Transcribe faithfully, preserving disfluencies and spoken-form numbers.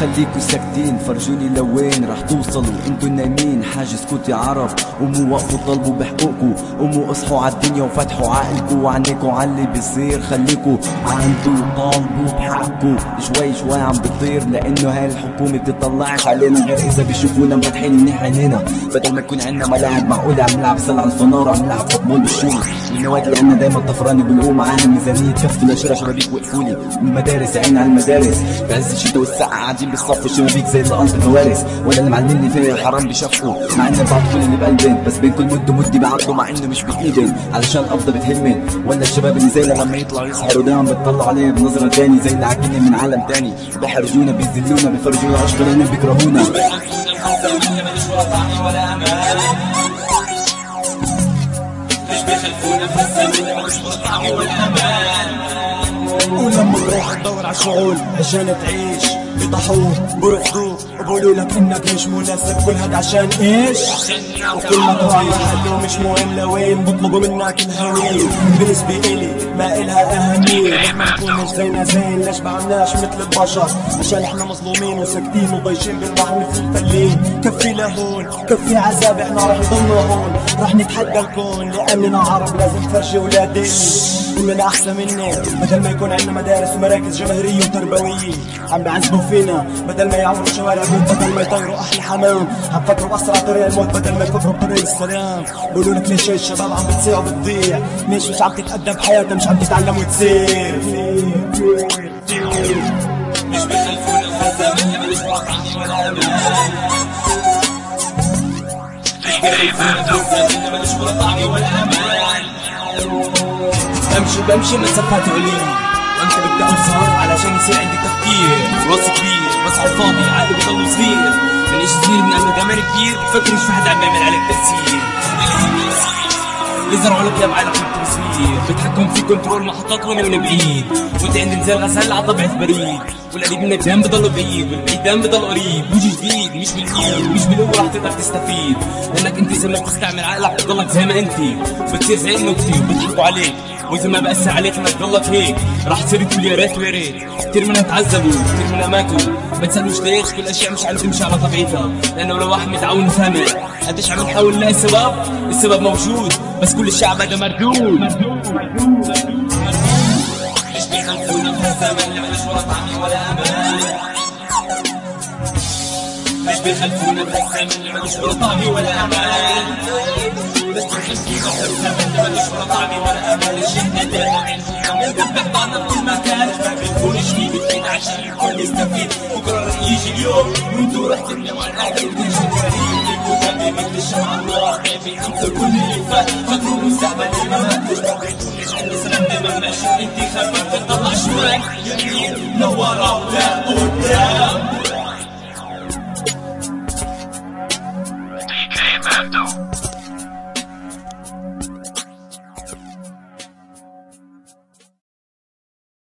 خليكوا ساكتين فرجوني لوين رح توصلوا انتو نايمين. حاجة اسكتوا يا عرب، قوموا وقفوا طلبوا بحقوقكوا، قوموا اصحوا عالدنيا وفتحوا عقلكوا وعنيكوا عاللي بيصير. خليكوا عندو طالبوا بحقكوا، شوي شوي عم بتطير لانه هاي الحكومة بتطلعش علينا غير اذا بيشوفونا مفتحين منيح عينينا. بدل ما يكون عنا ملاعب معقولة عم نلعب سلة على الفنار وعم نلعب فوتبول بالشوم. النوادي اللي عنا دايما طفرانة بنقوم معانا ميزانية تكفي لشراء شبابيك وقفولي. المدارس عين على المدارس بعز الشتا والسقعة قاعدين بالصف الشبابيك زي القلب الكوارث. ولا اللي معلمني فيها الحرام بشفقوا مع ان بعض كل اللي بقلبين، بس بين كل مد ومد بعضوا مع انه مش بايدين علشان القبضة بتهمن. ولا الشباب اللي زي لما يطلعوا يسحروا دايما بتطلعوا عليه بنظرة تاني زي اللي عاكلين من عالم تاني. بيحرجونا بيذلونا بيفرجونا اشكالنا بيكرهونا. مش بيخلفونا بس اللي ملوش ولا طعم ولا امان. ولما تروح تدور عالشغل عشان تعيش بيطحوك برفضوك وبقولوا لك انك مش مناسب. كل هاد عشان ايش؟ وكل ما تروح محله مش مهم لوين بطلبوا منك الهوية. بالنسبة الي ما الها اهمية لما نكون مش زينا زين. ليش بعملناش مثل البشر؟ عشان احنا مظلومين وساكتين وضايشين بالبحر مثل الفلين. كفي لهون كفي عذاب احنا رح نضلنا هون. رح نتحدى الكون لاننا عرب لازم فرجي ولادين اننا احسن مني. بدل ما يكون عندنا مدارس ومراكز جماهيرية وتربوية عم بعذبوا فينا. بدل ما يعمروا شوارع بيوت بدل ما يطيروا احلى حمام عم فكروا باسرع طريق الموت بدل ما يفكروا بطريق السلام. بقولوا لك ليش الشباب عم بتصيع وبتضيع؟ ليش مش عم تتقدم بحياتها مش عم تتعلم وتصير؟ مش بيخلفونا الخزام اللي ملوش ولا طعم ولا امان. مش بيخلفونا الخزام اللي ملوش ولا طعم ولا امان. بمشي بمشي مسافات عليا وانت بدي اوصل علشان يصير عندي تفكير. راس كبير بس على الفاضي عقلي بضل صغير. من ايش صغير بنعمل جمال كبير فكر مش في حدا عم بيعمل عليك تأثير. يزرعوا لك يا بعلق التصوير بتحكم في كنترول محطات رمي من بعيد. وانت عند نزال غزال على طبيعة بريد. والقريب منك دايما بضل بعيد والبعيد دايما بضل قريب. وجه جديد مش بالايد مش بالقوة رح تقدر تستفيد. لانك انت زي ما بتستعمل عقلك بتضلك زي ما انت بتصير زي النكتة وبيضحكوا عليك. واذا ما بأثر عليك انك تضلك هيك رح تصير تقول يا ريت ويا ريت. كتير منها تعذبوا كتير منها ماتوا. ما تسألوش ليش كل الاشياء مش عم تمشي على طبيعتها. لانه لو واحد متعاون فاهم قديش عم نحاول نلاقي السبب. السبب موجود بس كل الشعب هذا مردود. مش بيخلفونا الخزام اللي ملوش ولا طعم ولا امان. مش بيخلفونا الخزام اللي ملوش ولا طعم ولا امان. بس بيخلفونا الخزام اللي ملوش ولا طعم ولا امان. الشهداء دايما بنبعنا بكل مكان. ما بنكونش فيه بتعيد عشان الكل يستفيد. بكره رح يجي اليوم وانتو رح تندموا على الحاجة اللي شغالين. الكتاب مثل الشمعة النار خايفين ينسوا كل اللي فات. فكروا المستقبل اللي ما ماتوش ما بيكونش عندنا سلام دايما ماشي. انتخابات بتطلع شمال يمين لورا ولا قدام.